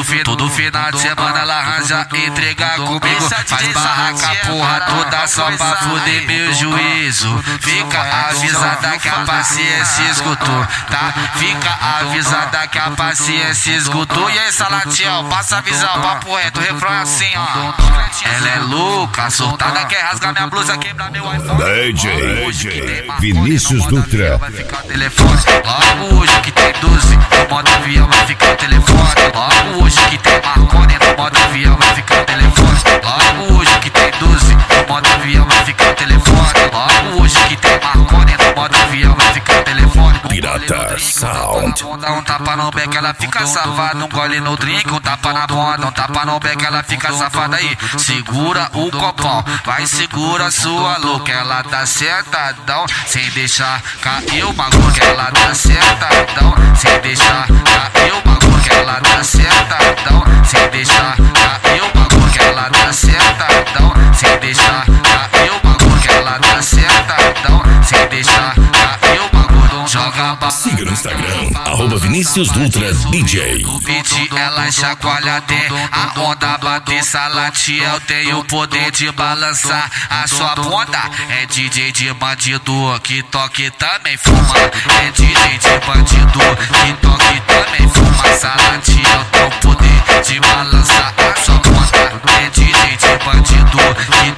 Todo final de semana ela arranja entregar comigo. Faz barraca porra toda só pra fuder meu juízo. Fica avisada que a paciência escutou, tá? Fica avisada que a paciência escutou. E aí, Salatiel, passa a visão, papo reto, o refrão é assim, ó. Ela é louca, surtada, quer rasgar minha blusa, quebrar meu iPhone. DJ Vinícius Dutra. Vai ficar o telefone. Logo hoje que tem 12, no modo avião vai ficar o telefone. Logo hoje que tem Marconi, no modo avião vai ficar o telefone. Logo hoje que tem 12, no modo avião vai ficar o telefone. Logo hoje que tem Marconi, no modo avião vai ficar o telefone. Pirata Sound. Um tapa no beck, ela fica safada. Um gole no drink, um tapa na bunda. Um tapa no beck, ela fica safada aí. Segura o copão, vai segura sua louca. Ela tá sentadão, sem deixar cair o bagulho. Ela tá sentadão, sem deixar cair o bagulho. Ela tá sentadão, sem deixar cair o bagulho. Ela tá sentadão, sem deixar cair o bagulho. Ela tá sentadão, sem deixar cair o bagulho. Joga a Siga no Instagram, @Vinícius Dutra DJ. o beat ela chacoalha até a onda bater. Salatiel tem o poder de balançar a sua ponta. É DJ de bandido que toque também fuma. É DJ de bandido que toque também fuma. Salatiel tem o poder de balançar a sua ponta. É DJ de bandido que